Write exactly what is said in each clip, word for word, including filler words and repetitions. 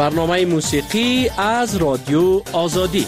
برنامه موسیقی از رادیو آزادی.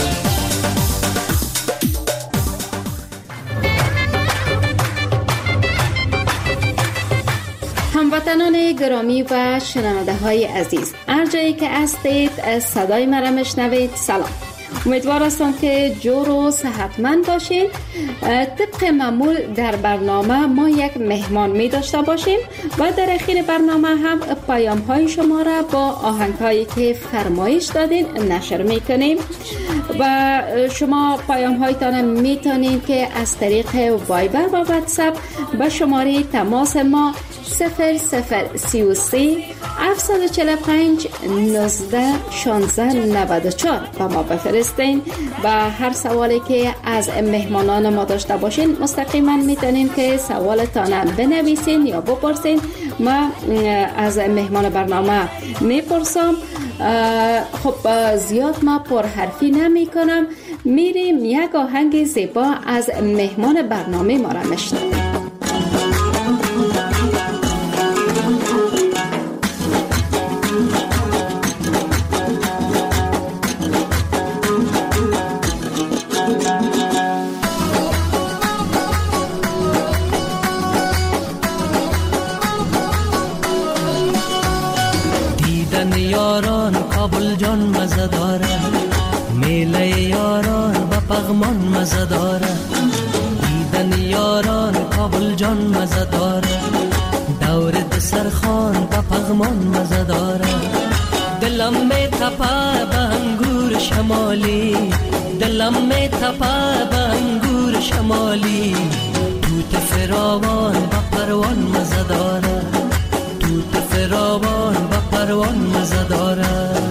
هموطنان گرامی و شنونده های عزیز، هر جایی که هستید صدای مرا میشنوید، سلام. امیدوار هستم که جور و صحتمند باشین. طبق معمول در برنامه ما یک مهمان می داشته باشیم و در اخیر برنامه هم پیام های شما را با آهنگ هایی که فرمایش دادین نشر می کنیم و شما پیام هایتان می تونین که از طریق وایبر و واتساپ به شماره تماس ما صفر صفر سی و سه هفتصد و چهل و پنج نوزده شانزده نود و چهار با ما بفرستین و هر سوالی که از مهمانان ما داشته باشین مستقیما میتونین که سوالتان بنویسین یا بپرسین. ما از مهمان برنامه میپرسم. خب زیاد ما پرحرفی نمی کنم، میریم یک آهنگ زیبا از مهمان برنامه ما را میشنویم. یاران کابل جان مزه داره، میله یاران با پغمان مزه داره. دیدن یاران کابل جان مزه داره، دور دسرخان با پغمان مزه داره. دلم می تپه به انگور شمالی، دلم می تپه به انگور شمالی. توت فراوان با پروان مزه داره، توت فراوان با پروان مزه داره.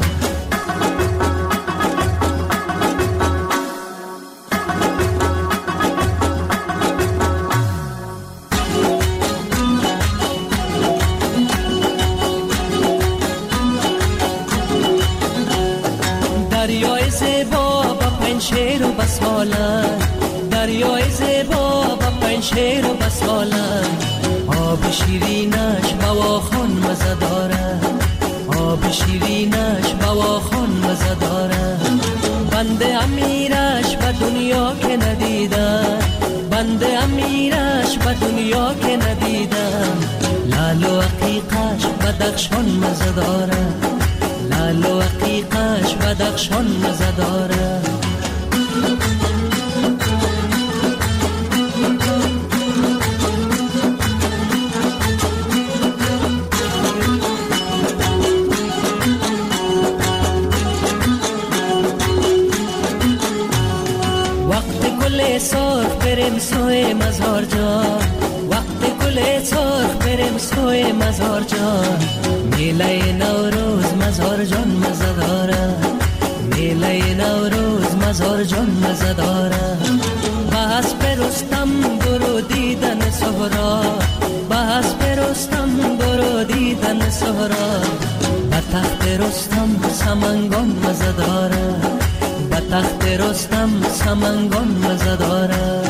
دریای زیبا با پنشیر و بسالن، دریای زیبا با پنشیر و بسالن. آب شیرینش بواخان مزه داره، آب شیرینش بواخان مزه داره. بنده امیرش به دنیا که ندیدم، بنده امیرش به دنیا که ندیدم. لال و عقیقش بدخشان مزه داره، لال و عقیقش بدخشان مزه داره. سرخ بریم سوی مزار جان، وقت گل سرخ بریم سوی مزار جان. میله نوروز مزار جان مزه داره، میله نوروز مزار جان مزه داره. بس برستم برو دیدن سهرا، بس برستم برو دیدن سهرا. به تخت رستم سمنگان مزه داره، به تخت رستم سمنگان مزه داره.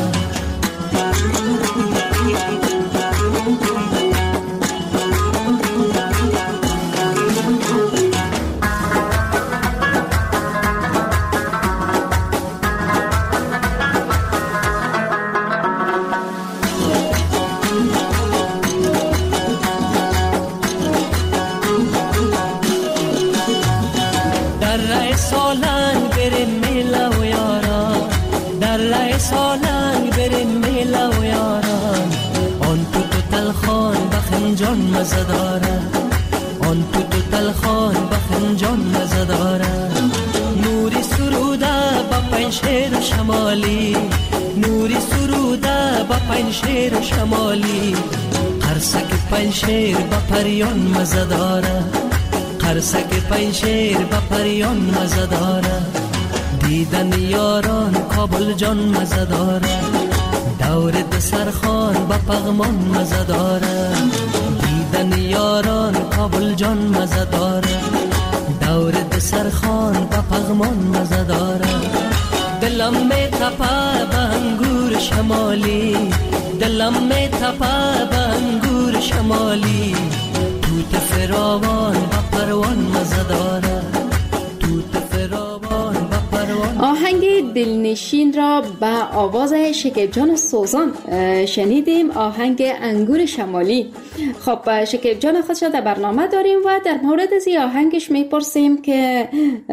در رای سالنگ بریم میله و یاران، در رای سالنگ بریم میله و یاران. آن تو تو تلخان بخنجان مزه داره، آن تو تو تلخان بخنجان مزه داره. نوری سروده با پنشیر شمالی، نوری سروده با پنشیر شمالی. قرصک پنشیر با پریان مزه داره، قرصک پنشیر با پریان مزه داره. دیدن یاران کابل جان مزه داره، دور دسرخان با پغمان مزه داره. دیدن یاران کابل جان مزه داره، دور دسرخان با پغمان مزه داره. دلم می تپه به انگور شمالی، دلم می تپه به انگور شمالی. توت توت فراوان با پروان مزه داره. توت فراوان با پروان. آهنگ دلنشین را با آواز شکیب جان سوزان شنیدیم، آهنگ انگور شمالی. خب شکیب جان خودش در برنامه داریم و در مورد از این آهنگش میپرسیم که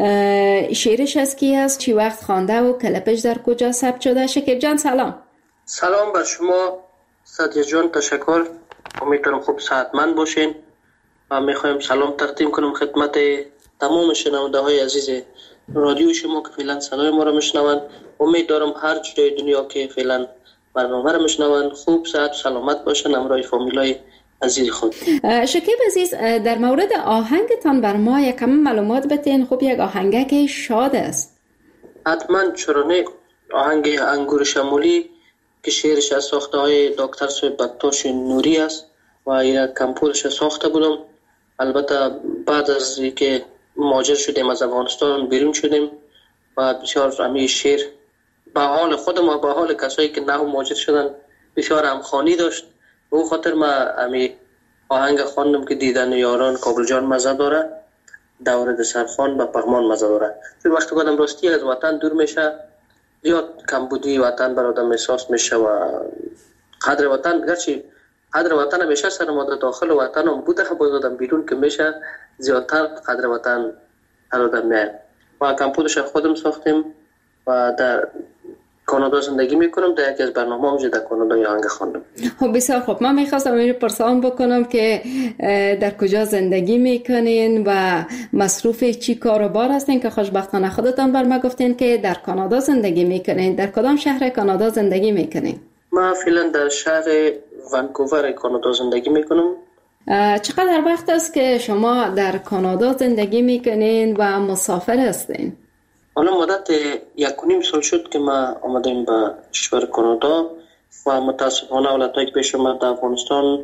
شعرش از کی است، چی وقت خوانده و کلپش در کجا ثبت شده. شکیب جان سلام. سلام بر شما سادیا جان، تشکر. امیدوارم خوب صحتمند باشین و میخوایم سلام تقدیم کنم خدمت تمام شنونده های عزیز رادیو شما که فعلا صدای ما را میشنوند. امیدوارم هر جای دنیا که فعلا برنامه را میشنوند خوب صحت سلامت باشن همراه فامیلای عزیز خود. شکیب عزیز، در مورد آهنگتان بر ما یک کم معلومات بتین. خوب یک آهنگه که شاد است. حتما چرا نه. آهنگ انگور شمالی که شعرش از ساخته های دکتر صاحب بکتاش نوری است و یک کمپورش ساخته بودم. البته بعد از اینکه مهاجر شدیم از افغانستان بیرون شدیم و بسیار امی شعر به حال خودم و به حال کسایی که نه مهاجر شدن بسیار همخوانی داشت. به اون خاطر ما امی آهنگ خواندم که دیدن یاران کابل جان مزه داره، دور سرخان و پغمان مزه داره. چون وقتی که آدم راستی از وطن دور میشه زیاد کمبودی وطن بر آدم احساس میشه و قدر وطن، گرچه قدر وطن همیشه سر ما داخل وطن هم بوده، باز آدم بیرون که میشه زیادتر قدر وطن هر آدم میاد. و کمپودش خودم ساختیم و در کانادا زندگی میکنم. در یکی از برنامه همجه در کانادا آهنگ خواندم. خب بسیار خوب. من میخواستم این پرسان بکنم که در کجا زندگی میکنین و مصروف چی کار و بار هستین که خوشبختانه خودتان بر ما گفتین که در کانادا زندگی میکنین. در کدام شهر کانادا زندگی میکنین؟ من فعلا در شهر ونکوور کانادا زندگی میکنم. چقدر وقت است که شما در کانادا زندگی میکنین و مسافر هستین؟ حالا مدت یک و نیم سال شد که ما آمدیم به کشور کانادا و متاسفانه حالتایی که پیش اومد در افغانستان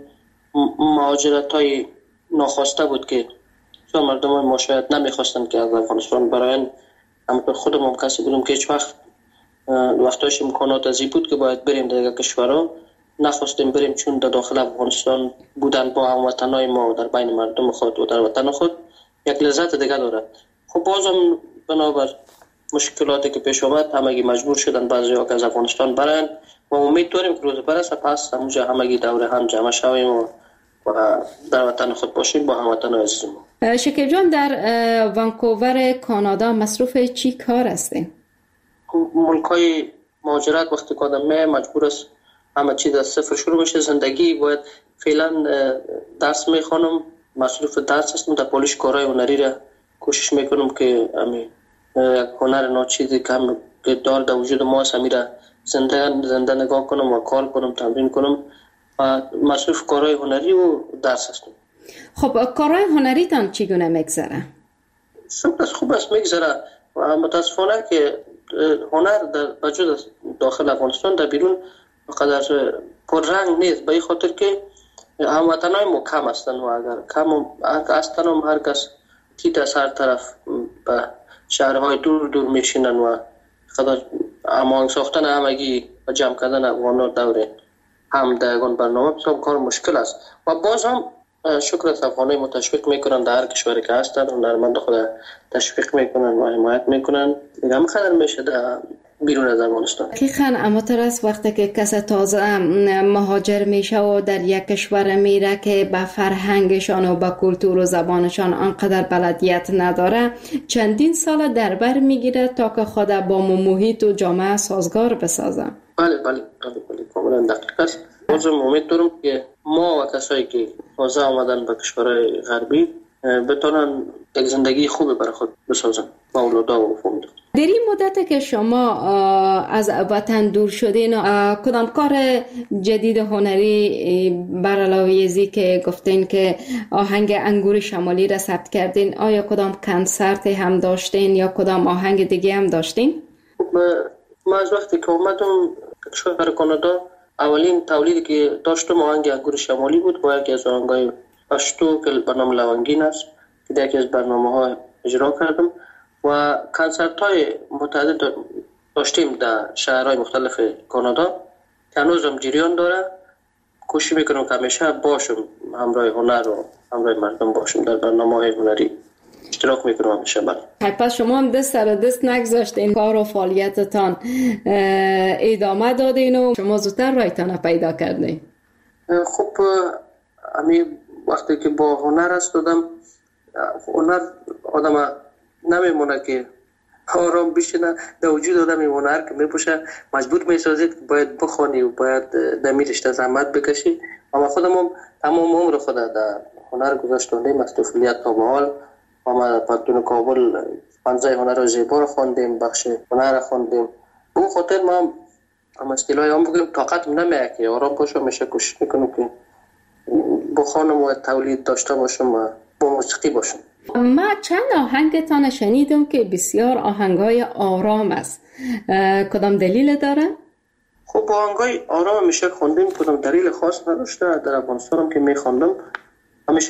مهاجرت های ناخواسته بود که چون مردم ما شاید نمیخواستن که از افغانستان براین. اما خودم هم کسی بودم که هیچ وقت وقتاش امکانات ازی بود که باید بریم در کشورها نخواستیم بریم، چون در داخل افغانستان بودن با هموطنای ما در بین مردم خود و در وطن خود یک لذت دیگه داره. خب بازم بنابر مشکلاتی که پیش آمد همگی مجبور شدن بعضی‌ها که از افغانستان برن و امید داریم که روز برسه پس همونجا همگی دور هم جمع شویم و در وطن خود باشیم با هموطنان عزیز ما. شکیب جان، در ونکوور کانادا مصروف چی کار هستین؟ ملکای مهاجرت وقتی که آدم می مجبور است همه چیز از صفر شروع بشه. زندگی باید فعلا درس میخوانم، مصروف درس هستم. در پالیش کارهای هنری را کوشش میکنم که امی یک هنر ناچیزی که هم دار در وجود ما هست همی را زنده زنده نگاه کنم و کار کنم، تمرین کنم و مصروف کارهای هنری و درس هستم. خب کارهای هنری تان چگونه میگذره؟ سمت خوب است میگذره و متاسفانه که هنر در وجود داخل افغانستان در بیرون قدر پر رنگ نیست، به این خاطر که هموطنای ما کم هستن و اگر کم هستن هم هر کس تیت از هر طرف به شهرهای دور دور میشینن و قدر هماهنگ ساختن همگی و جمع کردن افغان‌ها دوره هم در یگان برنامه بسیار کار مشکل است و باز هم شکر از افغانای ما تشویق میکنن در هر کشوری که هستن هنرمند خود تشویق میکنن و حمایت میکنن. دیگه هم خدر میشه در بیرون از افغانستان. دقیقاً. اما ترس وقتی که کس تازه مهاجر میشه و در یک کشور میره که به فرهنگشان و به کلتور و زبانشان آنقدر بلدیت نداره، چندین سال در بر میگیره تا که خود با محیط و جامعه سازگار بسازه. بله بله بله بله کاملا دقیق است. بازم امید دارم که ما و کسایی که تازه آمدن به کشورهای غربی بتونن یک زندگی خوبی برای خود بسازن با اولادها و فامیل. در این مدت که شما از وطن دور شدین کدام کار جدید هنری بر علاوه ازی که گفتین که آهنگ انگور شمالی را ثبت کردین، آیا کدام کنسرت هم داشتین یا کدام آهنگ دیگه هم داشتین؟ ما از وقتی که اومدم کشور کانادا اولین تولیدی که داشتم آهنگ انگور شمالی بود و یکی از آهنگای پشتو که برنامه لونگین است که در یکی از برنامه ها اجرا کردم و کنسرت های متعدد داشتیم در شهرهای مختلف کانادا که هنوز هم جریان داره. کوشش میکنم که همیشه باشم همراه هنر و همراه مردم باشم، در برنامه‌های هنری اشتراک میکنم همیشه. بله. پس شما هم دست سر دست نگذاشتین، کار و فعالیتتان ادامه دادین و شما زودتر رایتان پیدا کردین. خب همین وقتی که با هنر است دادم، هنر آدم نمیمونه که آرام بشینه، در وجود آدم این هنر که میپوشه مجبور میسازید که باید بخوانی و باید در میرشته زحمت بکشی. اما خودم هم تمام عمر خود در هنر گذاشتم از طفولیت تا به حال. ما پارتون کابل پنجاه هنر زیبا رو خواندیم، بخش هنر رو خواندیم. اون خاطر ما هم اسکیلای هم بگیم طاقت نمیه که آرام باشم، میشه کوشش میکنم که بخوانم و تولید داشته باشم و با موسیقی باشم. ما چند آهنگتان شنیدم که بسیار آهنگای آرام است، کدام دلیل داره؟ خب آهنگای آرام همیشه خوندیم، کدام دلیل خاص نداشته. در افغانستان که میخوندم همیشه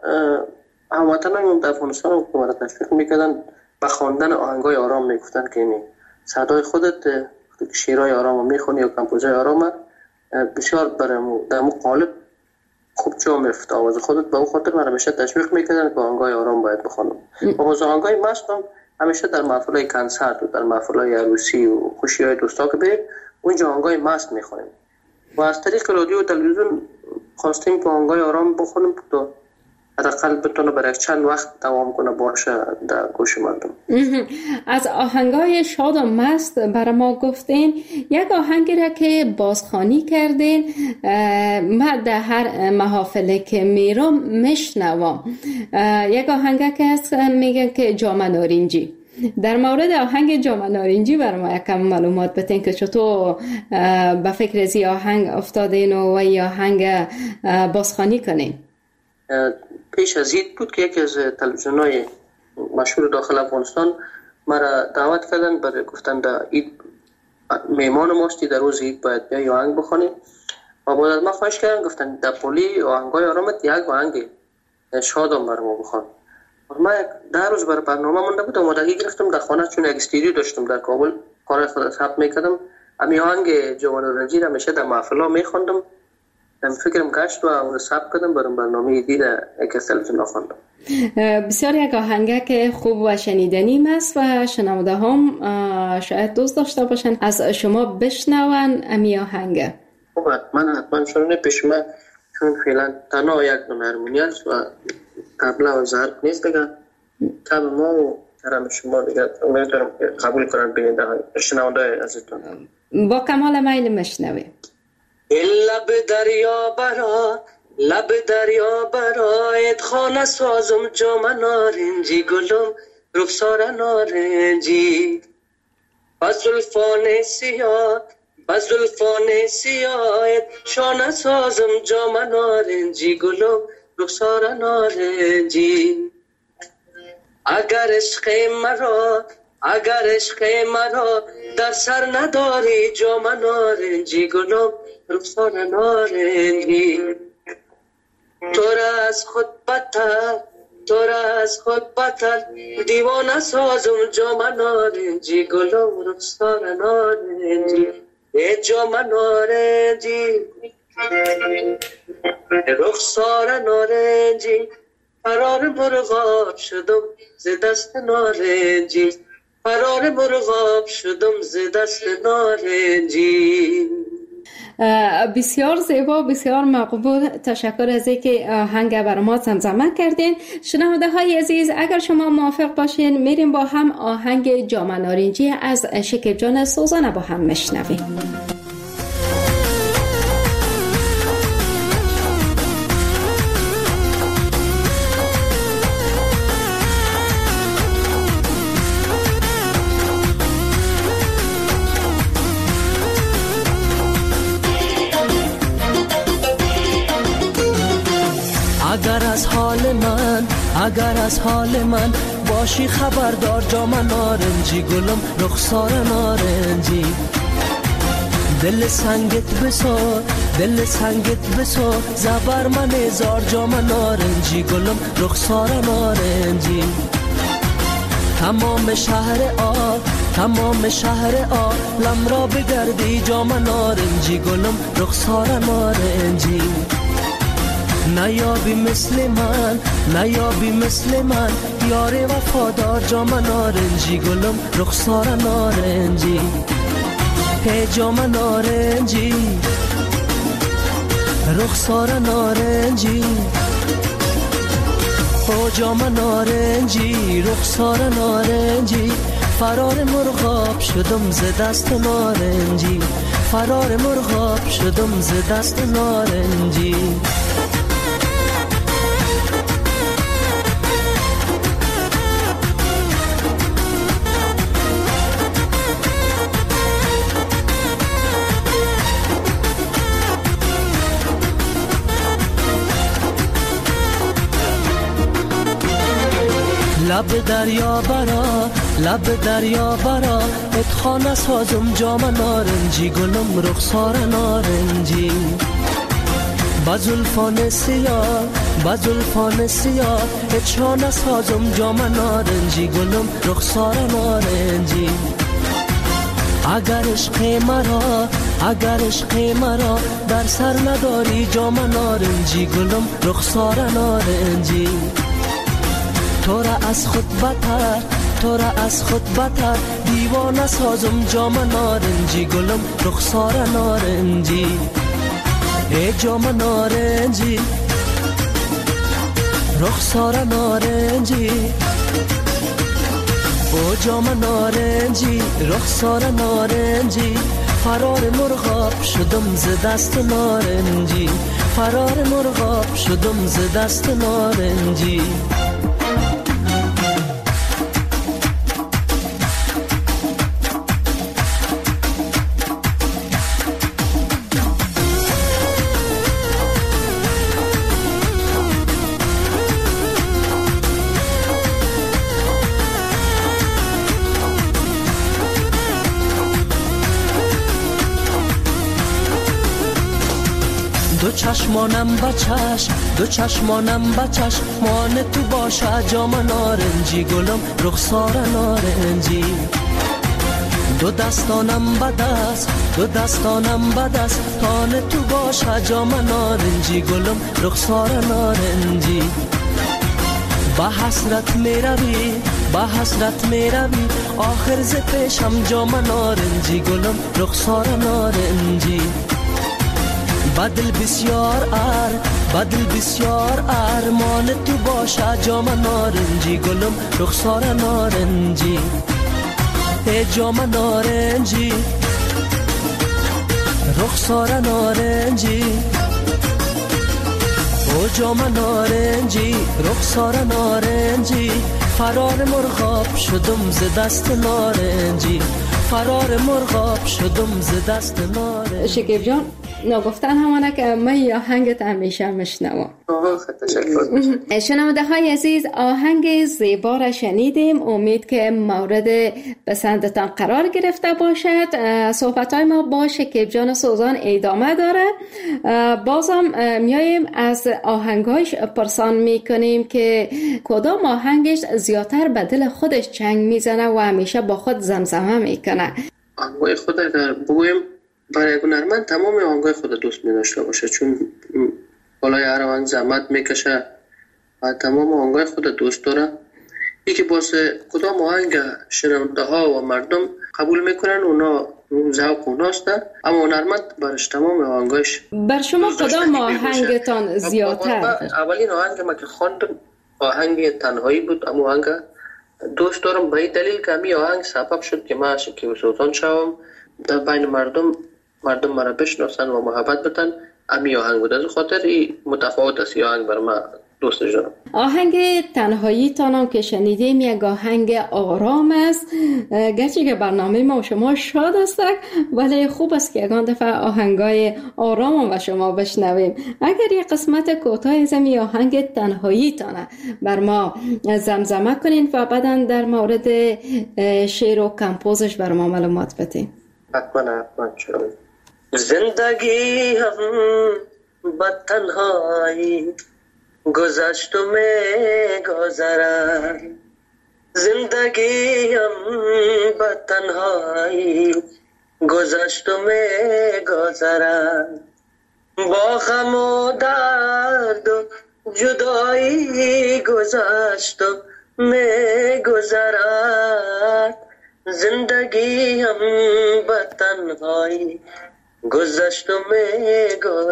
هموطنان در افغانستان که مرا تشویق میکردن به خواندن آهنگای آرام، میگفتن که این صدای خودت شعرهای آرام میخونی و کمپوزهای آرام بسیار برام در مقالب خوب جا میفته آواز خودت. به اون خاطر من همیشه تشویق میکردن که آهنگای آرام باید بخونم. آواز آهنگای مست هم همیشه در محفلهای کنسرت و در محفلهای عروسی و خوشیهای دوستا که بریم اونجا آهنگای مست میخونیم و از طریق رادیو و تلویزیون خواستیم که آهنگای آرام بخونیم تا حداقل بتونه برای چند وقت دوام کنه باشه در گوش مردم. از آهنگای شاد و مست برای ما گفتین، یک آهنگی را که بازخوانی کردین من در هر محافله که میرم میشنوم، یک آهنگ که هست میگن که جام نارنجی. در مورد آهنگ جام نارنجی برای ما یکم معلومات بدین که چطور به فکر از این آهنگ افتادین و این آهنگ بازخوانی کنین. پیش از عید بود که یکی از تلویزیون‌های مشهور داخل افغانستان مرا دعوت کردن، برای گفتن در عید میهمان ماستی، در روز عید باید بیایی آهنگ بخونی و بعد از ما خواهش کردن، گفتن در پولی آهنگای آرامت یک آهنگ شادم برای ما بخون. ما در روز برای برنامه مونده بود، آمادگی گرفتم در خانه، چون یک استودیو داشتم در کابل کار خود ثبت میکردم. همین آهنگ جام نارنجی را همیشه در محفل‌ها میخوندم، من فکرم گشت و اون ثبت کردم برای برنامه دیده یک از تلویزیون خواندم. بسیار یک آهنگه که خوب و شنیدنی است و شنونده هم شاید دوست داشته باشن از شما بشنون امی آهنگ. خب من حتما شنونه پیش من، چون فعلا تنها یک دونه هارمونی است و طبله و ضرب نیست دیگه. تم ما و ترم شما دیگه امیدوارم قبول کنن بیننده های شنونده عزیزتون. با کمال میل میشنویم. لب دریا برا لب دریا برایت خانه سازم جام نارنجی گلم رخسار نارنجی بزلفان سیاه بزلفان سیاهت شانه سازم جام نارنجی گلم رخسار نارنجی اگر عشق مرا اگر عشق مرا در سر نداری جام نارنجی گلم رخسار نارنجی تو را از خود بدتر تو را از خود بدتر دیوانه سازم جام نارنجی گلم رخسار نارنجی ای جام نارنجی رخسار نارنجی فرار مرغاب شدم ز دست نارنجی فرار مرغاب شدم ز دست نارنجی. بسیار زیبا، بسیار مقبول. تشکر از اینکه آهنگ برای ما زمزمه کردین. شنونده های عزیز، اگر شما موافق باشین میریم با هم آهنگ جام نارنجی از شکیب جان سوزانه با هم میشنویم. اگر از حال من اگر از حال من باشی خبردار جام نارنجی گلم رخسار نارنجی دل سنگت بسار دل سنگت بسار زبر من زار جام نارنجی گلم رخسار نارنجی تمام شهر آب تمام شهر عالم را بگردی جام نارنجی گلم رخسار نارنجی نیابی مثل من نیابی مثل من یار وفادار جام نارنجی گلم رخسار نارنجی هی جام نارنجی رخسار نارنجی او جام نارنجی رخسار نارنجی فرار مرغاب شدم ز دست نارنجی فرار مرغاب شدم ز دست نارنجی لب دریا برا لب دریا برا اتخانه سازم جام نارنجی گلم رخسار نارنجی بزلفان سیاه بزلفان سیاه اتخانه سازم جام نارنجی گلم رخسار نارنجی اگر عشق مرا اگر عشق مرا در سر نداری جام نارنجی گلم رخسار نارنجی تو را از خود بتر تو را از خود بتر دیوانه سازم جام نارنجی گلم رخسار نارنجی ای جام نارنجی رخسار نارنجی او جام نارنجی رخسار نارنجی فرار مرغاب شدم ز دست نارنجی فرار مرغاب شدم ز دست نارنجی دو چشمانم بچش دو چشمانم بچش مان تو باشه جام نارنجی گلم رخسار نارنجی دو دستانم بدست دو دستانم بدست تان تو باشه جام نارنجی گلم رخسار نارنجی با حسرت میروی با حسرت میروی آخر ز پیشم جام نارنجی گلم رخسار نارنجی بدل بسیار ار بدل بسیار ارمان تو باشه جام نارنجی گلم رخسار نارنجی ای جام نارنجی رخسار نارنجی او جام نارنجی رخسار نارنجی فرار مرغاب شدم ز دست نارنجی فرار مرغاب شدم ز دست نارنجی. شکیب جان نگفتن همانه که من یا آهنگت همیشه میشنوم. شنونده های عزیز آهنگ زیبا را شنیدیم. امید که مورد پسندتان قرار گرفته باشد. صحبت های ما با شکیب جان سوزان ادامه داره. بازم میاییم از آهنگاش پرسان میکنیم که کدام آهنگش زیادتر به دل خودش چنگ میزنه و همیشه با خود زمزمه میکنه. آهنگای خود اگر بگویم برای یک هنرمند تمام آهنگای خود دوست می داشته باشه، چون بالای هر آهنگ زحمت میکشه و تمام آهنگای خود دوست داره. یکی واسه کدام آهنگ شنونده ها و مردم قبول میکنن اونا ذوق اوناست، اما هنرمند برش تمام آهنگاش. بر شما کدام آهنگتان زیادتر؟ اولین آهنگ ما که خواندم آهنگ تنهایی بود، اما آهنگ دوست دارم به این دلیل که همین آهنگ سبب شد که من شکیب سوزان شوم، در بین مردم مردم مرا بشناسن و محبت بدن. همین آهنگ بود، از خاطر این متفاوت است. آهنگ بر من دوست دارم. آهنگ تنهایی تانم که شنیدیم یک آهنگ آرام است، گرچه که برنامه ما و شما شاد است ولی خوب است که یکان دفعه آهنگای آرام و شما بشنویم. اگر یک قسمت کوتاه زمی آهنگ تنهایی تانه بر ما زمزمه کنین و بعدا در مورد شعر و کمپوزش بر ما معلومات بدین. حتما حتما. زندگی هم با تنهایی گذشت و می گذرد، زندگیم به تنهایی گذشت و می گذرد، با غم و درد و جدایی گذشت و می گذرد. زندگیم به تنهایی گذشت و می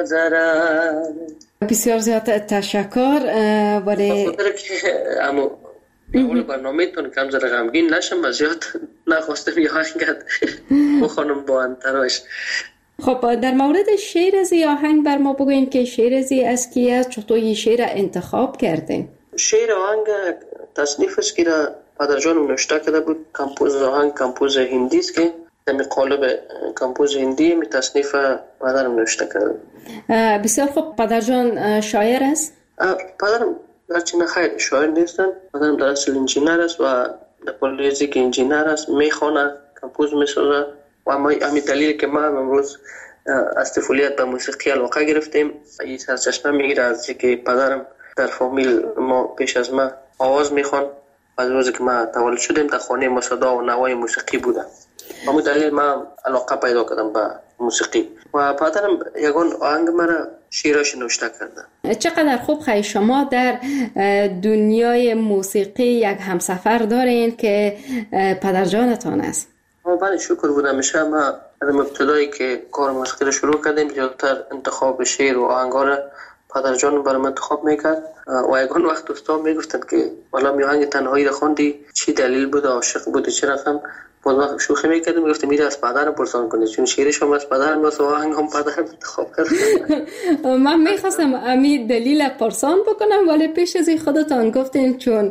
گذرد. بسیار زیاد تشکر. ولی بخاطر که امو اول برنامه تون کم زده غمگین نشم و زیاد نخواستم یه آهنگت بخونم با انتراش. خب در مورد شعر از این آهنگ بر ما بگوین که شعر از این از کی است، چطور این شعر انتخاب کردین؟ شعر آهنگ تصنیف است که را پدرجان نوشته کرده بود. کمپوز آهنگ کمپوز هندی است که در قالب کمپوز هندی می تصنیف پدرم نوشته کرده. بسیار خوب. پدرجان شاعر است؟ پدرم درچه نخیر شاعر نیستن. پدرم در اصل انجینر است و در پولیزی که انجینر است، میخونه، کمپوز میسازه و اما همین دلیل که ما امروز از طفولیت به موسیقی علاقه گرفتیم. این سرچشمه میگیره از که پدرم در فامیل ما پیش از ما آواز میخوان. از روزی که ما تولد شدیم در خانه ما صدا و نوای موسیقی بوده. همون دلیل ما علاقه پیدا کردم به موسیقی و پدرم یگان آهنگ مرا شعرش نوشته کرده. چقدر خوب. خیلی شما در دنیای موسیقی یک همسفر دارین که پدرجانتان است. بله شکر بودم. میشه ما در ابتدایی که کار موسیقی رو شروع کردیم زیادتر انتخاب شعر و آهنگا را پدرجان برام انتخاب میکرد و یگان وقت دوستا میگفتند که والا می آهنگ تنهایی را خواندی چی دلیل بود، عاشق بودی، چه رقم؟ باز وقت شوخی میکردیم میگفتم میره از پدرم پرسان کنید چون شعرش هم از پدرم و آهنگ هم پدرم انتخاب کرد. من میخواستم امی دلیل پرسان بکنم ولی پیش از این خودتان گفتین چون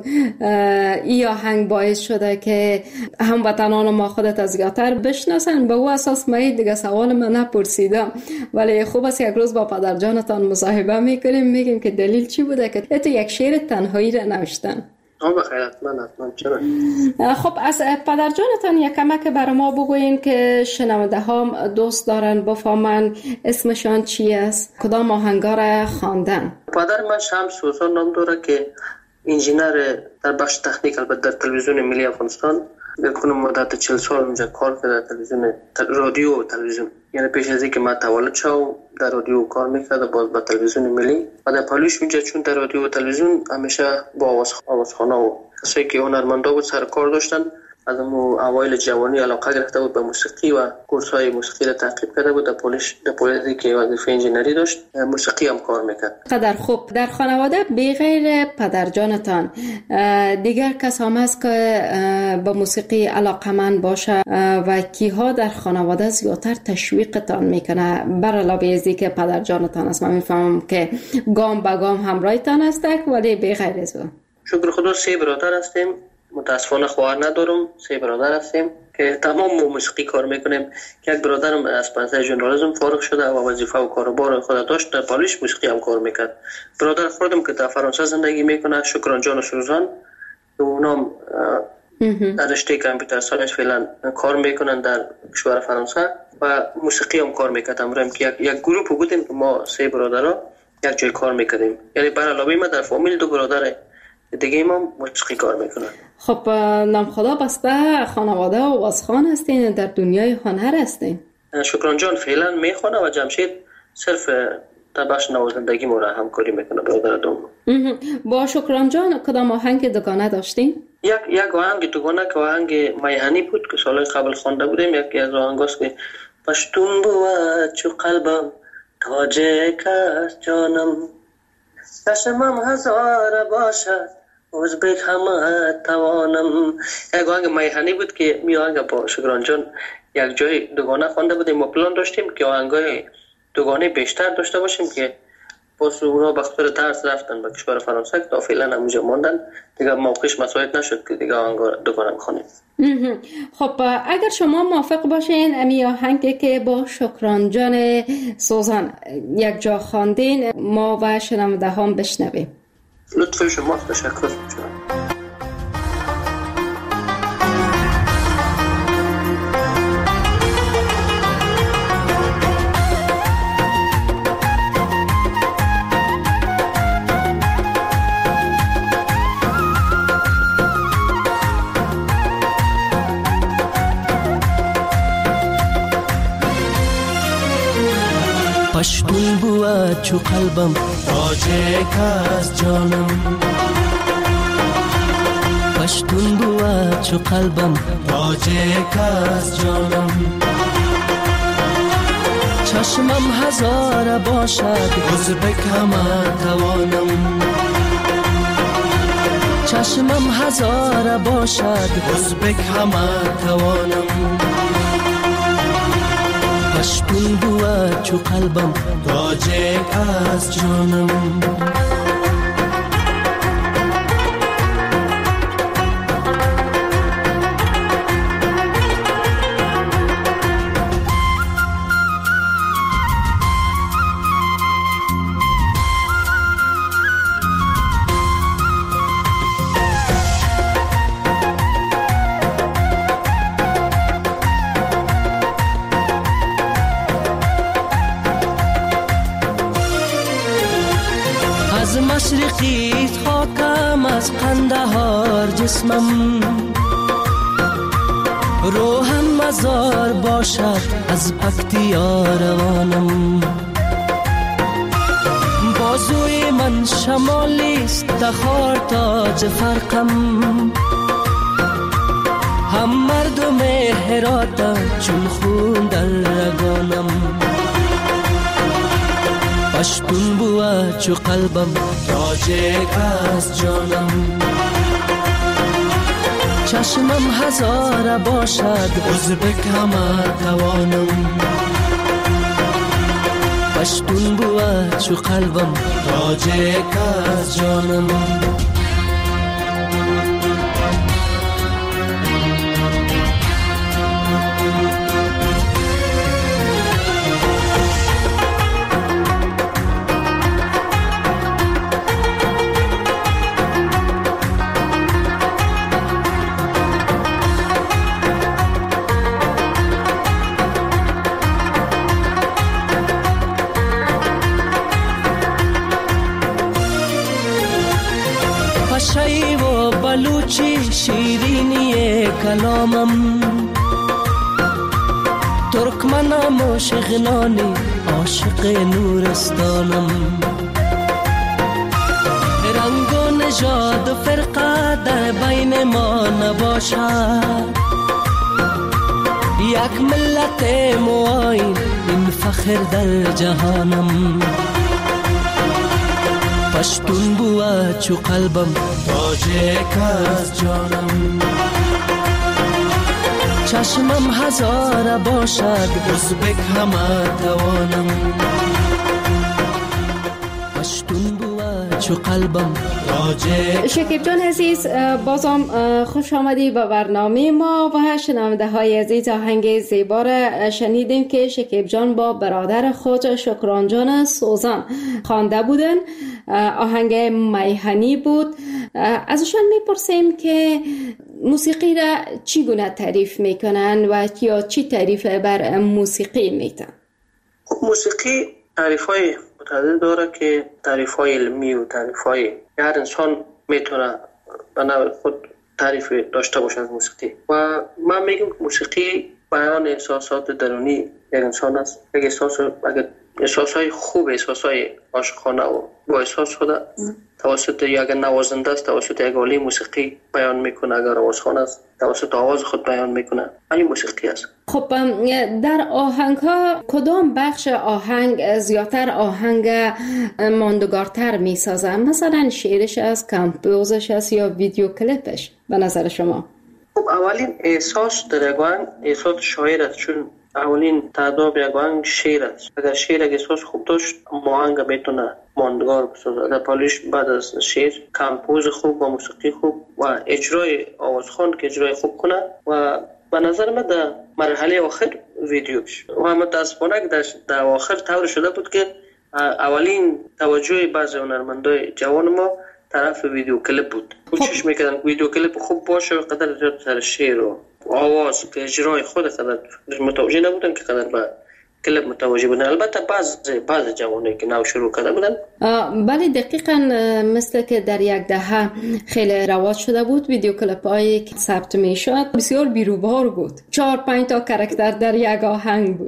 این آهنگ باعث شده که هموطنان ما خودت از زیادتر بشناسن. به او اساس من دیگه سوال من نپرسیدم ولی خوب است یک روز با پدرجانتان مصاحبه میکنیم میگیم که دلیل چی بوده که تو یک شعر تنهایی را نوشتن. آه بخیر حتما حتما چرا. خب از پدرجانتان یک کمک برای ما بگوین که شنونده ها دوست دارن بفهمن اسمشان چی است، کدام آهنگا را خواندن. پدر من شمس سوزان نام داره که انجینر در بخش تکنیک البته در تلویزیون ملی افغانستان. در کنم مدت چهل سال اونجا کار کرده در تلویزیون رادیو و تلویزیون. یعنی پیش از اینکه ما تولد شدم در رادیو کار میکرد باز با تلویزیون ملی و در پالوش اونجا چون در رادیو و تلویزیون همیشه با آواز آوازخانه و کسایی که هنرمندا بود سر کار داشتن. از اون اوایل جوانی علاقه گرفته بود به موسیقی و کورس‌های موسیقی را تعقیب کرده بود. در پلیس در پلیسی که وظیفه انجینری داشت موسیقی هم کار میکرد. قدر خوب. در خانواده بغیر پدرجانتان دیگر کس هم هست که به موسیقی علاقمند باشه و کیها در خانواده زیادتر تشویقتان میکنه بر علاوه از اینکه پدرجانتان است؟ من میفهمم که گام به گام همراهتان است ولی بغیر از او. شکر خدا سه برادر هستیم. متاسفانه خواهر ندارم. سه برادر هستیم که تمام موسیقی کار میکنیم. که یک برادرم از پانزده ژورنالیسم فارغ شده و وظیفه و کاروبار خود داشت، در پاریس موسیقی هم کار میکرد. برادر خودم که در فرانسه زندگی میکنه، شکران جان و سوزان، اونام در رشته کامپیوتر ساینس فعلا کار میکنن در کشور فرانسه و موسیقی هم کار میکردم. رم که یک یک گروه بودیم که ما سه برادرها یک جای کار میکردیم. یعنی بر علاوه ما در فامیل دو برادر دیگه ما موسیقی کار میکنن. خب نام خدا بسته خانواده و آوازخوان هستین، در دنیای هنر هستین. شکران جان فعلا میخونه و جمشید صرف در بخش نوازندگی ما را همکاری میکنه برادر دوم. با شکران جان کدام آهنگ دوگانه داشتین؟ یک یک آهنگ دوگانه که آهنگ میهنی بود که سال قبل خوانده بودیم. یکی از آهنگاست که پشتون بود چو قلبم تاجک است جانم، چشمم هزار باشد ازبک همه توانم. یک آهنگ میهنی بود که می آهنگ با شکران جان یک جای دوگانه خوانده بودیم. ما پلان داشتیم که آهنگای دوگانه بیشتر داشته باشیم که باز اونا به خاطر درس رفتن به کشور فرانسه که تا فعلا همونجا ماندن. دیگه موقعش مساعد نشد که دیگه آهنگا دوگانه بخونیم. خب اگر شما موافق باشین امی آهنگی که با شکران جان سوزان یک جا خواندین ما و شنونده هم بشنویم. لطف شماست. تشکر می‌کنم. پشتون بود چو قلبم تاجک از جانم، پشتون بود چو قلبم تاجک از جانم. چشمم هزار باشد ازبک همه توانم، چشمم هزار باشد ازبک همه توانم. پشتون بود چو قلبم تاجک از جانم. مشرقی خاکم از قندهار جسمم، روحم مزار باشد از پکتیا روانم. بازوی من شمالیست تخار تاج فرقم، هم مردم هرات چون خون در رگانم. پشتون بود چو قلبم تاجک از جانم، چشمم هزار باشد ازبک همه توانم. پشتون بود چو قلبم تاجک از جانم. پشایی و بلوچی شیرینی کلامم، ترکمنم و شغنانی عاشق نورستانم. رنگ و نژاد و فرقه در بین ما نباشد، یک ملت معاین این فخر در جهانم. پشتون بود چو قلبم تاجک از جانم، چشمم هزار باشد ازبک همه توانم. پشتون بود چو قلبم تاجک. شکیب جان عزیز، بازم خوش آمدی به برنامه ما و شنونده های عزیز. آهنگ زیبا را شنیدیم که شکیب جان با برادر خود شکران جان سوزان خوانده بودن. آهنگ میهنی بود. ازشان میپرسیم که موسیقی را چگونه تعریف میکنن و یا چی تعریف بر موسیقی میتن؟ موسیقی تعریف های متعدد داره که تعریف های علمی و تعریف های هر انسان میتونه به نوع خود تعریف داشته باشه از موسیقی. و من میگم که موسیقی بیان احساسات درونی یک انسان است. یک احساس اگر احساسای خوب، احساسای عاشقانه و با احساس خود توسط یک نوازنده است، توسط یک آله موسیقی بیان میکنه. اگر آوازخوان است توسط آواز خود بیان میکنه. همین موسیقی است. خب در آهنگ ها کدام بخش آهنگ زیادتر آهنگ ماندگارتر میسازه؟ مثلا شعرش است، کمپوزش است یا ویدیو کلیپش به نظر شما؟ خب اولین احساس در یک آهنگ احساس شاعر است، چون اولین تعداد یک آهنگ شعر است. اگر شعر یک احساس خوب داشت آهنگ میتونه ماندگار بسازه. در پالیش بعد از شعر کمپوز خوب و موسیقی خوب و اجرای آوازخوان که اجرای خوب کنه و به نظر من در مرحله آخر ویدیوش و متاسفانه که در آخر طور شده بود که اولین توجه بعضی هنرمندای جوان ما طرف ویدیو کلیپ بود. کوشش میکردن ویدیو کلیپ خوب باشه و قدر زیاد سر شعر و آواز که اجرای خود قدر متوجه نبودن که قدر به کلیپ متوجه بودن. البته بعض بعض جوانایی که نو شروع کرده بودن. بله دقیقاً مثل که در یک دهه خیلی رواج شده بود ویدیو کلیپ هایی که ثبت میشد بسیار بیروبار بود. چهار پنج تا کاراکتر در یک آهنگ بود.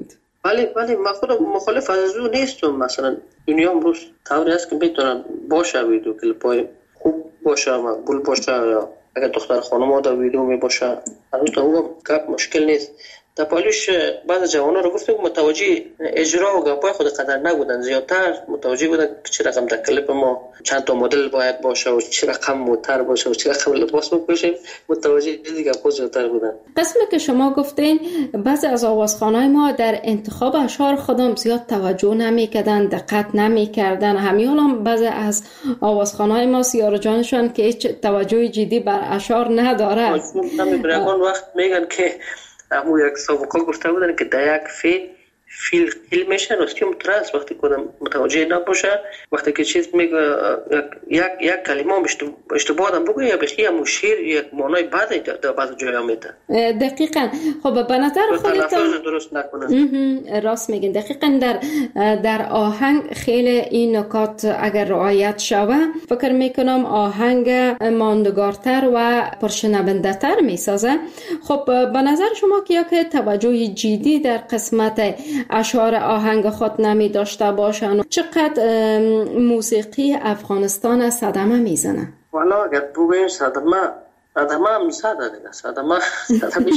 ولی ولی من خودم مخالف از او نیستم. مثلا دنیا امروز طوری است که میتونن باشه ویدیو کلیپ های خوب باشه، مقبول باشه، یا اگر دختر خانم ها در ویدیو می باشه هنوز تا اون گپ مشکل نیست. در پالیش بعض جوانان رو گفتم متوجه اجرا و گپای خود قدر نبودن، زیادتر متوجه بودن که چه رقم در کلیپ ما چند تا مدل باید باشه و چه رقم موتر باشه و چه رقم لباس بپوشیم، متوجه دیگه خود زیادتر بودن. قسمی که شما گفتین بعضی از آوازخوانای ما در انتخاب اشعار خودم زیاد توجه نمی‌کردن، دقت نمی‌کردن. همین هم بعضی از آوازخوانای ما سیار جانشون که هیچ توجه جدی بر اشعار نداره. همین وقت میگن که امو یک سابقه گفته بودن که در یک فیلم فیلم فیلمش راستیم تراس وقتی کدام متوجه نباشه، وقتی که چیز میگه یک یک کلمه اشتباه هم بگه یا بخی هم شعر یک معنای بعدی در بعض جاها میده. دقیقاً. خب به نظر خودتون درست نکنه. راست میگین. دقیقاً در در آهنگ خیلی این نکات اگر رعایت شوه فکر میکنم آهنگ ماندگارتر و پرشنونده میسازه. خب به نظر شما که یا که توجه جدی در قسمت اشعار آهنگ خود نمی داشته باشن، چقدر موسیقی افغانستان صدمه میزنه؟ والا اگر بگویم صدمه صدمه هم میزده دیگه، صدمه صدمه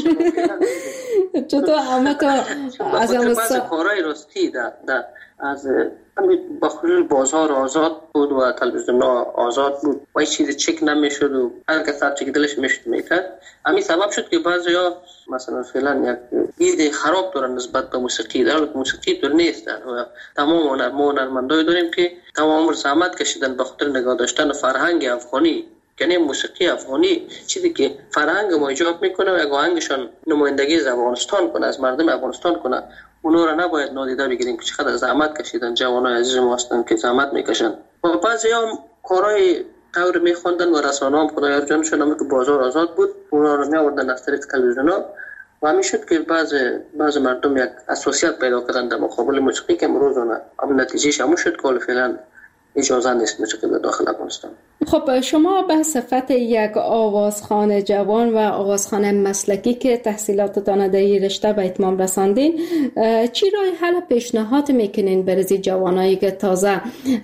شده چطور اما تو از اون بعض کارهای راستی در در از بخصوص بازار آزاد بود و تلویزیون آزاد بود و هیچ چیز چک نمیشد و هر کس هر چی که دلش میشد میکرد. همین سبب شد که بعضیا مثلا فعلا یک دید خراب دارن نسبت به موسیقی، در حالی که موسیقی طور نیست. و تمام هنرمندای داریم که تمام عمر زحمت کشیدن به خاطر نگاه داشتن فرهنگ افغانی، یعنی موسیقی افغانی چیزی که فرهنگ ما ایجاد میکنه و یک آهنگشان نمایندگی از افغانستان کنه، از مردم افغانستان کنه، اونا را نباید نادیده بگیریم که چقدر زحمت کشیدن. جوانای عزیز ما هستن که زحمت میکشن و بعضیا کارهای طور میخوندن و رسانه هم خدایار جانشون هم که بازار آزاد بود اونا رو میآوردن از طریق تلویزیونا و همین شد که بعض بعض مردم یک حساسیت پیدا کردن در مقابل موسیقی که امروز اون هم نتیجهش همون شد که فعلا اجازه نیست موسیقی به داخل افغانستان. خب شما به صفت یک آوازخوان جوان و آوازخوان مسلکی که تحصیلاتتان در این رشته به اتمام رساندین، چی راه حل پیشنهاد میکنین برای جوانایی که تازه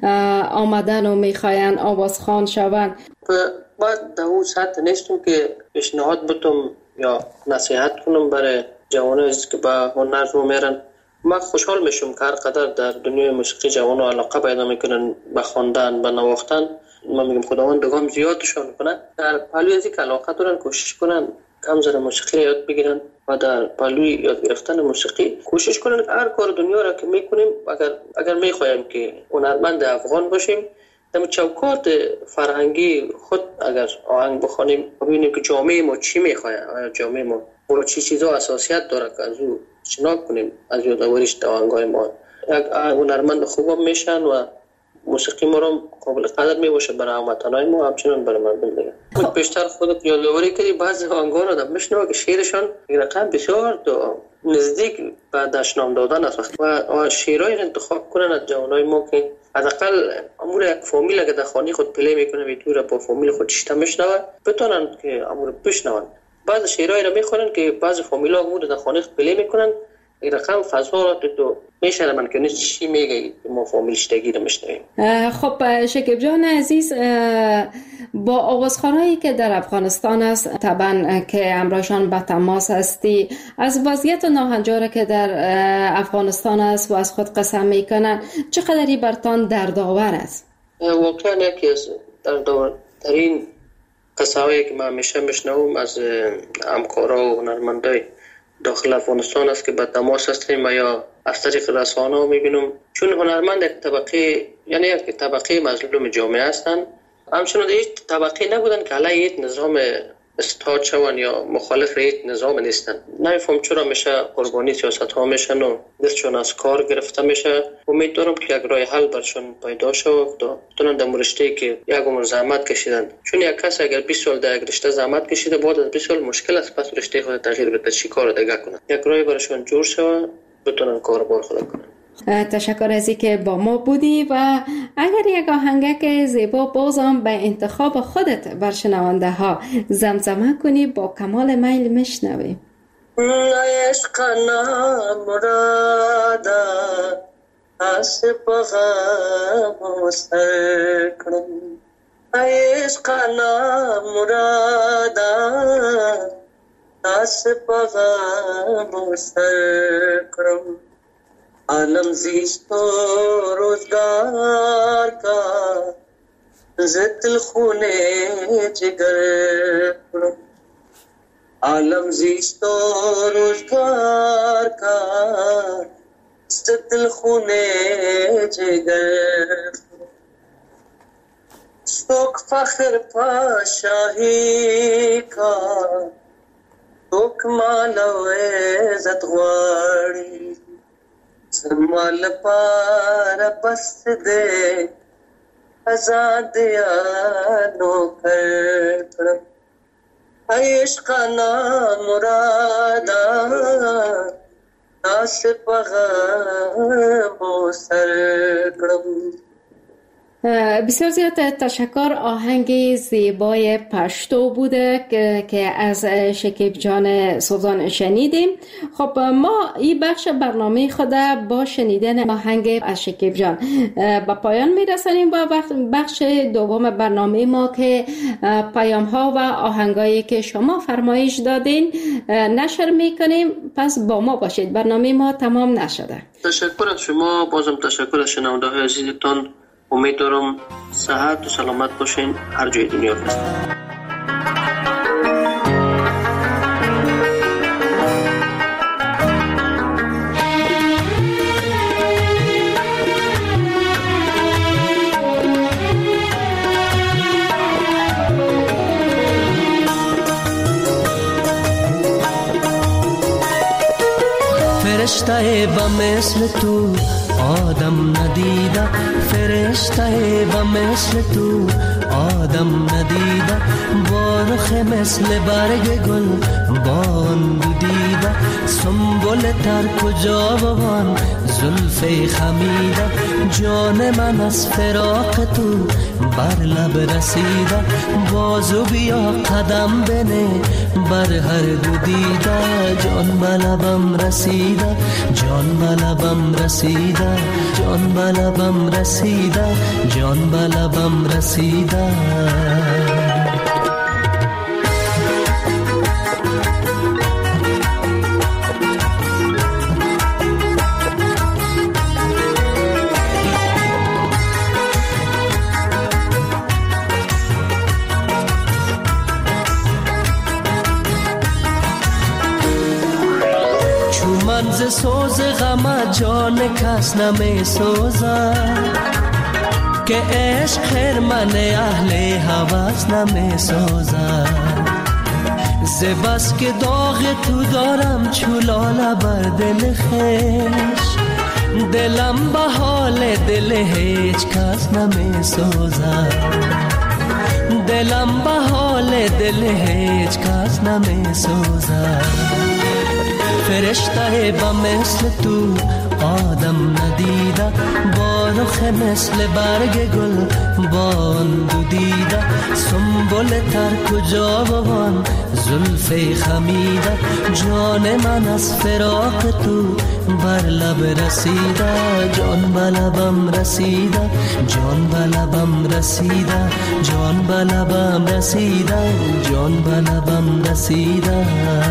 آمدن و میخواین آوازخوان شوند؟ بعد در اون سطح نیستم که پیشنهاد بتم یا نصیحت کنم برای جوانایی که به هنر رو میرن. من خوشحال میشم که هر قدر در دنیای موسیقی جوان علاقه پیدا میکنن به خواندن به نواختن. من میگم خداوند دگام زیادشون کنه. در پهلوی از اینکه علاقه دارن کوشش کنن کم ذره موسیقی یاد بگیرن و در پهلوی یاد گرفتن موسیقی کوشش کنن که هر کار دنیا را که میکنیم اگر اگر میخوایم که هنرمند افغان باشیم در چوکات فرهنگی خود اگر آهنگ بخوانیم ببینیم که جامعه ما چی میخواد، آیا جامعه ما برای چی چیزا اساسیت داره که از او شناخت کنیم، از یادآوریش در آهنگای ما یک هنرمند خوب میشن و موسیقی ما رو قابل قدر میباشه برای هموطنای ما همچنان برای مردم دیگه. خود بیشتر خودت یادآوری کردی بعضی آهنگا رو دم میشنوه که شعرشان رقم بسیار نزدیک به دشنام دادن است و شعرهای انتخاب کنن از جوانای ما که حداقل امور یک فامیل اگه در خانه خود پلی میکنه میتونه با فامیل خود چیتا میشنوه بتونن که امور بشنون. بعض شعرهایی رو میخونن که بعض فامیلا امور در خانه خود پلی میکنن این رقم فضا تو میشه من که چی میگه ما فامیلش تگیر میشنویم. خب شکیب جان عزیز، با آوازخوانایی که در افغانستان است طبعا که همراهشان به تماس هستی، از وضعیت ناهنجار که در افغانستان است و از خود قسم میکنن چقدری برتان دردآور است؟ واقعا یکی از دردآورترین قصه‌هایی که من همیشه میشنوم از همکارا و هنرمندای داخل افغانستان است که به تماس هستیم و یا از طریق رسانه میبینم، چون هنرمند یک طبقه یعنی یک طبقه مظلوم جامعه هستند، همچنان هیچ طبقه نبودن که علیه یک نظام استاد شون یا مخالف یک نظام نیستن. نمیفهم چرا میشه قربانی سیاست ها میشن و دستشون از کار گرفته میشه. امیدوارم که یک راه حل برشون پیدا شود تا بتونن در رشته که یک عمر زحمت کشیدن، چون یک کس اگر بیست سال در یک رشته زحمت کشیده بعد از بیست سال مشکل است پس رشته خود تغییر بده چی کار دیگه کنه. یک راه برشون جور شود بتونن کاربار خود کنن. تشکر از اینکه با ما بودی و اگر یک آهنگک زیبا بازم به انتخاب خودت بر شنونده ها زمزمه کنی با کمال میل میشنویم. عشق نامرادا اس پغم سر کړم عشق نامرادا اس پغم سر کړم عالم زیستو روزگار کا زتل خونے جگر کړم عالم زیستو روزگار کا ستل خونے جگر سوک فخر پاشاہی کا سوک مالو عزت غواړي سمال پار بست دے آزاد یا نوکر کړم عشق نامرادا داس پغم سر کړم. بسیار زیاد تشکر. آهنگ زیبای پشتو بوده که از شکیب جان سوزان شنیدیم. خب ما این بخش برنامه خود با شنیدن آهنگ از شکیب جان با پایان میرسانیم. با بخش دوم برنامه ما که پیام ها و آهنگایی که شما فرمایش دادین نشر میکنیم. پس با ما باشید، برنامه ما تمام نشده. تشکر از شما. بازم تشکر از شنونده های عزیزتان. امیدوارم صحت و سلامت باشین هر جای دنیا هستید. فرشته با مثل تو آدم ندیده، فرشته با مثل تو آدم ندیده، با رخ مثل برگ گل بان دیده، سنبل تر کجا بوان زلف خمیده، جان من از فراق تو بر لب رسیده، بازو بیا قدم بنه بر هر دو دیده، جان بلبم رسیده، جان بلبم رسیده، جان بلبم رسیده، جان بلبم رسیده. ز سوز غم جان کس نمی سوزد، که عشق خرمن اهل هوس نمی سوزد، ز بس که داغ تو دارم چولاله بر دل خویش، دلم به حال دل هیچ کس نمی سوزد، دلم به حال دل هیچ کس نمی سوزد. فرشته با مثل تو آدم ندیده، با رخ مثل برگ گل بان دو دیده، سنبل تر کجا بوان زلف خمیده، جان من از فراق تو بر لب رسیده، جان بلبم رسیده، جان بلبم رسیده، جان بلبم رسیده، جان بلبم رسیده.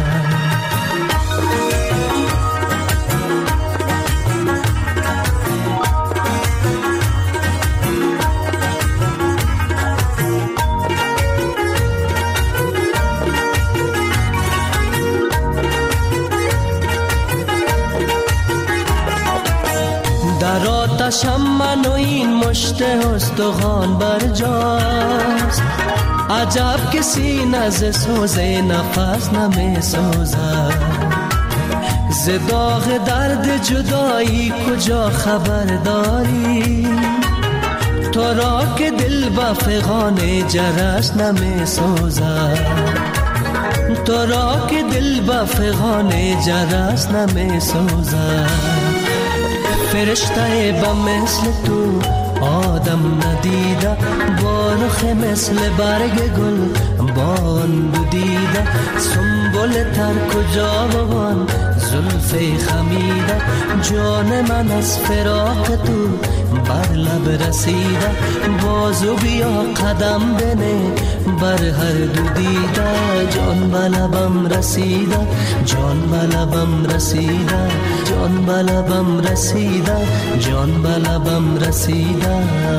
در آتشم من و این مشت استخوان برجاست، عجب که سینه ز سوز نفس نمی سوزد، ز داغ درد جدایی کجا خبر داری، تو را که دل با فغان جرس نمی سوزد، تو را که دل با فغان جرس نمی سوزد. فرشته با مثل تو آدم ندیده با رخ مثل برگ گل بان دیده سنبل تر کجا بوان زلف خمیده جان من از فراق تو بر لب رسیده بازو بیا قدم بنه بر هر دو دیده جان بلبم رسیده جان بلبم رسیده جان بلبم رسیده جان بلبم رسیده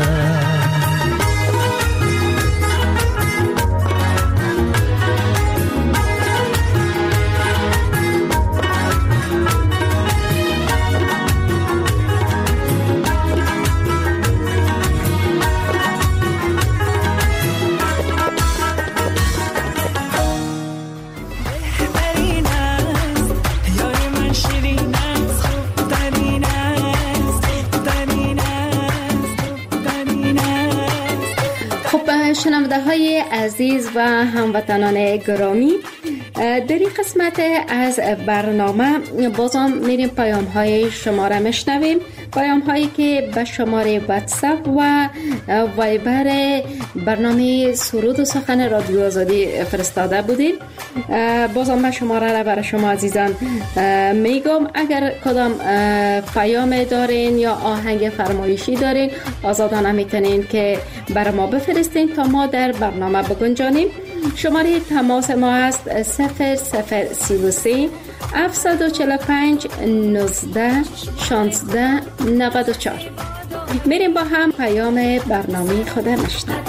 شنونده های عزیز و هموطنان گرامی، در این قسمت از برنامه بازم میریم پیام های شما را میشنویم، پیام هایی که به شماره واتساپ و وایبر برنامه سرود و سخن رادیو آزادی فرستاده بودید. بازم به شماره را برای شما عزیزان میگم، اگر کدام پیام دارین یا آهنگ فرمایشی دارین آزادانه میتونین که برای ما بفرستین تا ما در برنامه بگنجانیم. شماره تماس ما است صفر صفر سی و سه هفتصد و چهل و پنج نوزده شانزده نود و چهار. میریم با هم پیام برنامه خود نشنویم.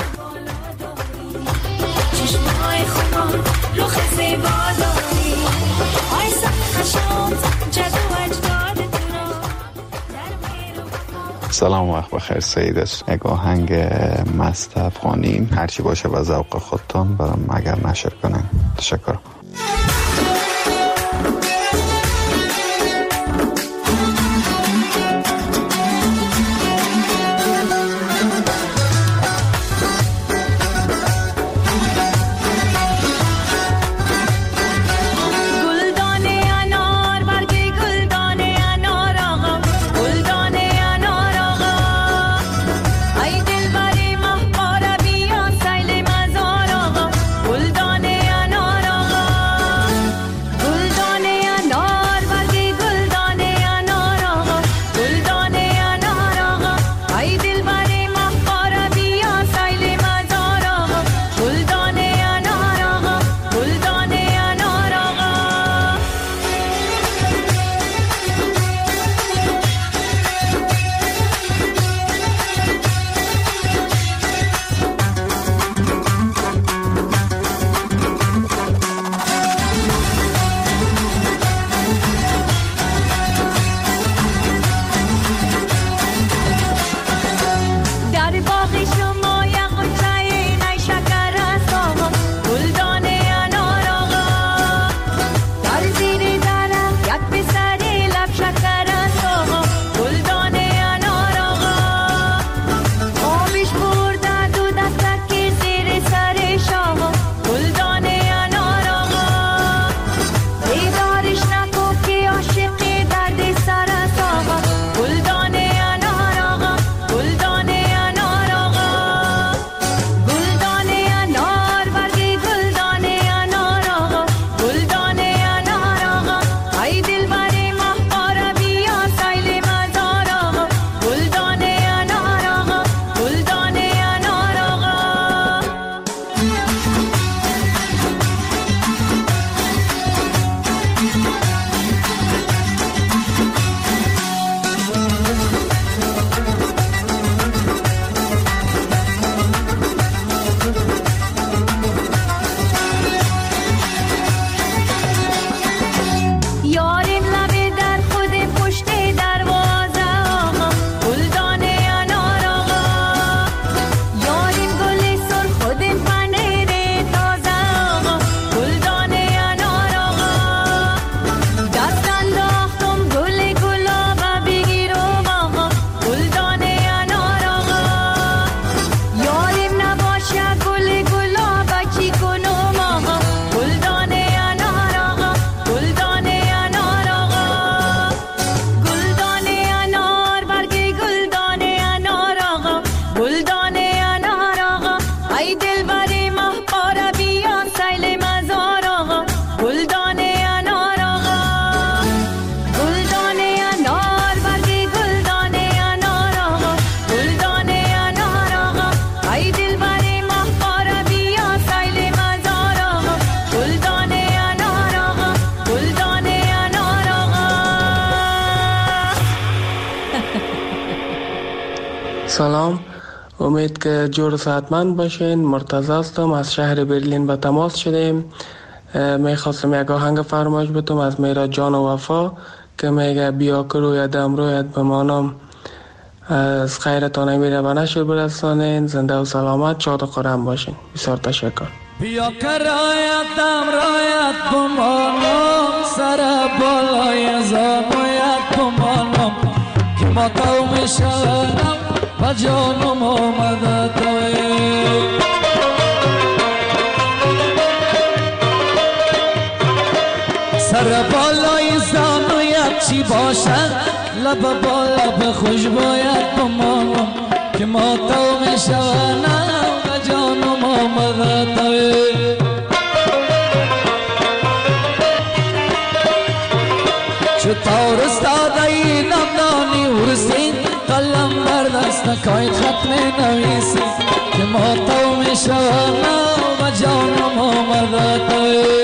سلام و وقت بخیر سید است. یک آهنگ مست افغانی هرچی باشه و ذوق خودتان برام اگر نشر کنن. تشکر. دلبری ماه بارا بیا سیل مزار آقا گلدان انار آقا سلام، امید که جور صحتمند باشین. مرتضی هستم، از شهر برلین به تماس شدیم. میخواستم یک آهنگ فرمایش بدم از میرا جان و وفا که میگه بیا که رویدم رویت بمانم. از خیرتان میره و نشر برسانین. زنده و سلامت، شاد و خرم باشین. بسیار تشکر. بیا که رویدم رویت بمانم، سر بالای زانویت بمانم، که ما تو میشونم و جانم آمده توی. سر بالای زانویت چی باشد، لب با لب خوشبویت بمانم، که ما تو میشونم و جانم آمده توی. چطور استاده ای نمدانی ورسی، قلم بر دست نکای خط می نویسی، که ما تو میشونم و جانم آمده توی.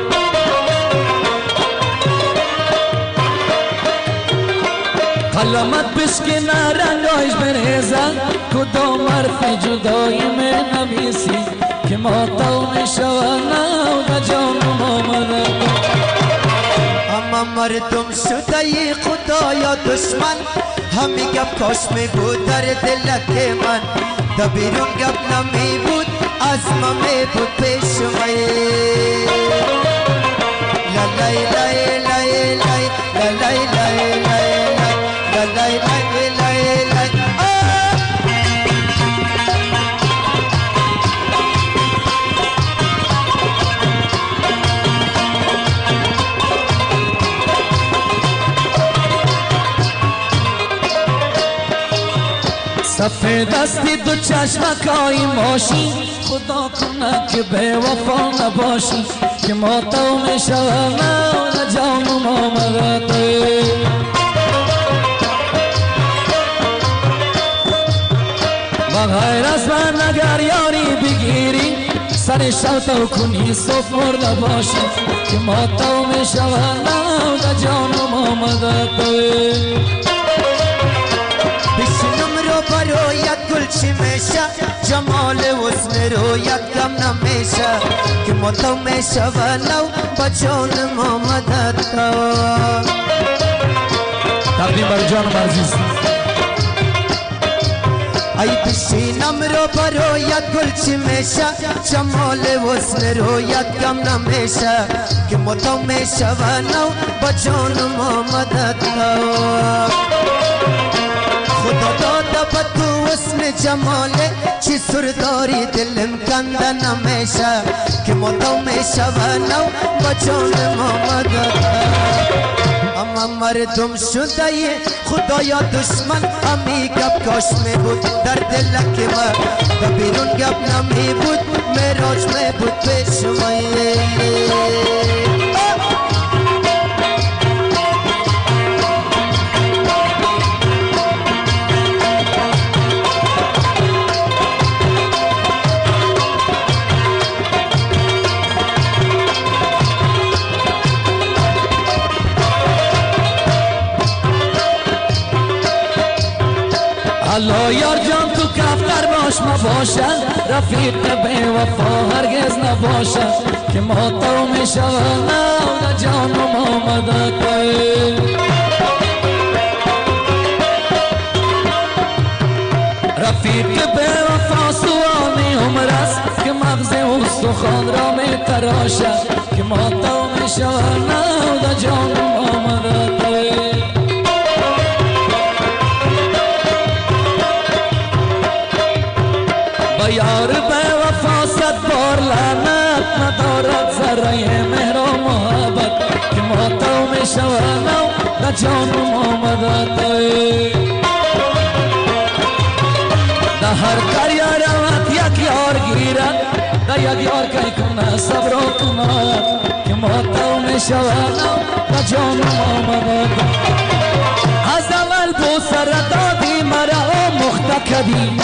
قلمت بشکنه رنگایش بریزن، کدام حرف جدایی می نویسی، که ما تو میشونم و جانم آمده توی. اما مردم شده ای خدا یا دشمن، همی گپ کاش می بود در دلک من، دا بیرون گپ نمی بود از ما می بود پیش می. لالای لای لای لای لالای لای لای لالای لای لای لای. سفید دستی دو چشمکای ماشی، خدا کنه که به وفا نباشی، که ما تو میشونم و جانم آمده توی. بغیر از من اگر یاری بگیری، سر شوتو کنی صف مرده باشی، که ما تو میشونم و جانم آمده توی. برایت گل چی میشه، جمال حسن رویت کم نمیشه، که ما تو میشه ولو با جانم آمده تو. تقدیم بر جانم عزیز. ای بشینم رو برایت گل چی میشه، جمال حسن رویت کم نمیشه، که ما تو میشه ولو با جانم آمده تو. خدا داده با تو حسن جماله، چی سرداری دلم کنده نمیشه، که ما تو میشه ولو با جانم آمده. اما مردم شده ی خدا یا دشمن، همی گپ کاش می بود در دلک من، دا بیرون گپ نمی بود مراج می بود پیش من. الله یار جان تو کفتر باش مباشد، رفیق به وفا هرگز نباشد، که ما تو میشونم و جانم آمده توی. رفیق به وفا سوانی عمر است، که مغز استخوان را می تراشد، که ما تو میشونم و جانم آمده توی. یار به وفا صد بار لعنت، ندارد ذره مهر و محبت، که ما تو میشونم و جانم آمده توی. در هر دریا روت یک یار گیرد، در یک یار کی کنه صبر و کنات، که ما تو میشونم و جانم آمده توی. از اول بوسه دادی مرا و مختکدی،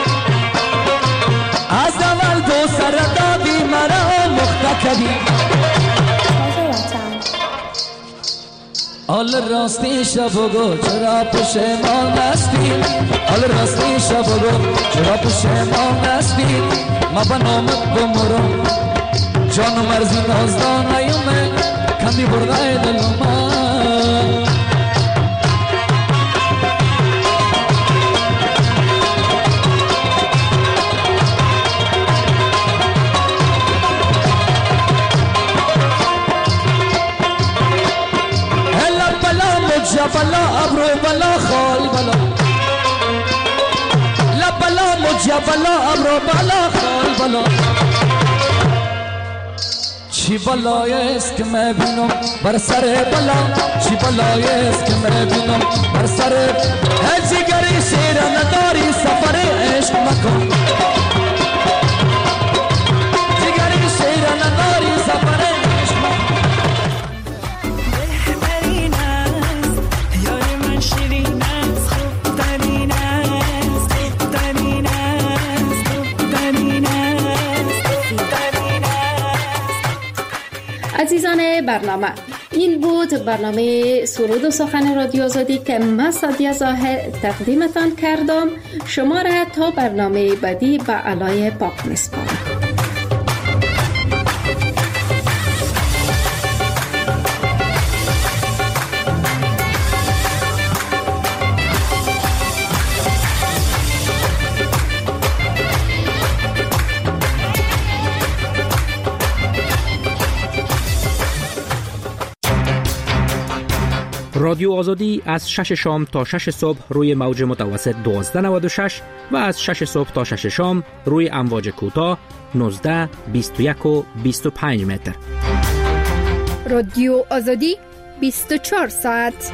از اول دو سر دادی مرا مختکدی. حال راستی شب و گو چرا پشمان نستی، حال راستی شب بگو چرا پشیمان هستی ما بنامت بمرم جان مرزی نازدان ایومه کمی برده دلومه بلا ابرو بلا خال بلا لا بلا مجا بلا ابرو بلا خال بلا چی بلای است که من بینم بر سر بلا چی بلای است که من بینم بر سر جگری شیر نداری سفر عشق مکن جگری شیر نداری سفر عشق مکن عزیزان برنامه، این بود برنامه سرود و سخن رادیو آزادی که من سادیه ظاهر تقدیمتان کردم. شما را تا برنامه بعدی به علای پاک میسپارم. رادیو آزادی از شش شام تا شش صبح روی موج متوسط دوازده نود و شش و از شش صبح تا شش شام روی امواج کوتاه نوزده، بیست و یک و بیست و پنج متر. رادیو آزادی بیست و چهار ساعت.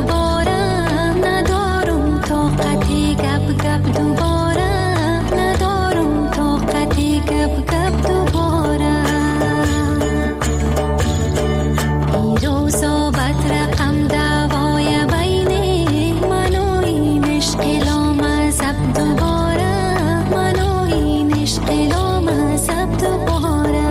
دوباره ندارم طاقتی گپ گپ دوباره ندارم طاقتی گپ گپ دوباره این روزا بد رقم دوای بین من و این عشق لامذهب دوباره من و این عشق لامذهب دوباره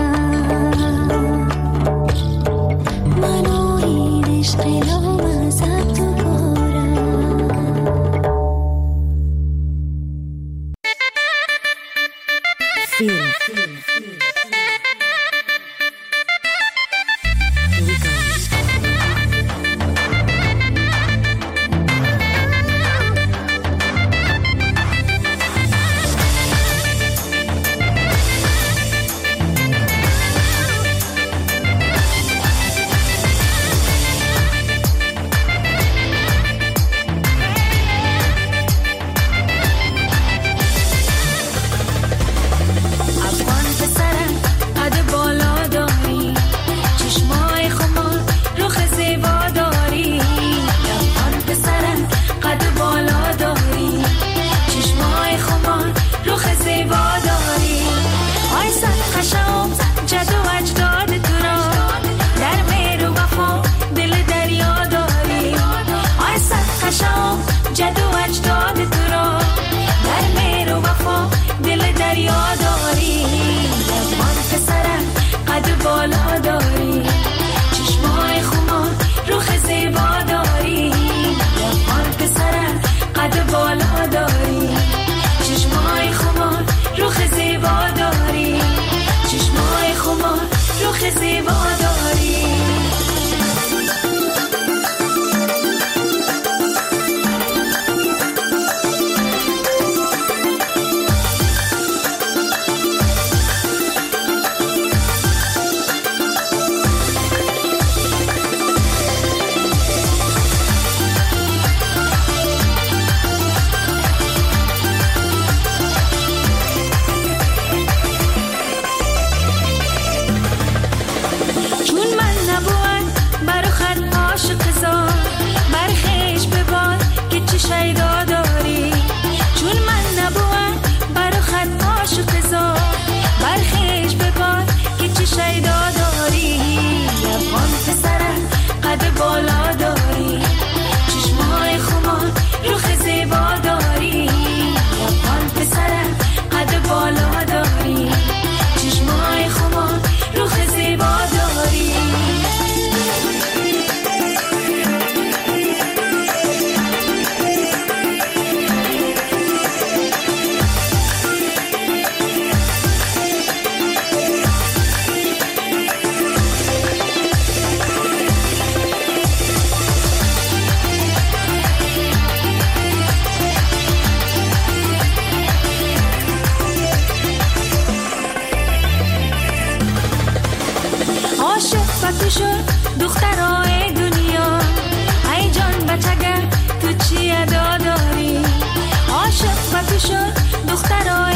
من و این عشق لامذهب دوباره فیلم دخترای دنیا ای جان بچگه تو چی ادا داری عاشق و تو شد دخترای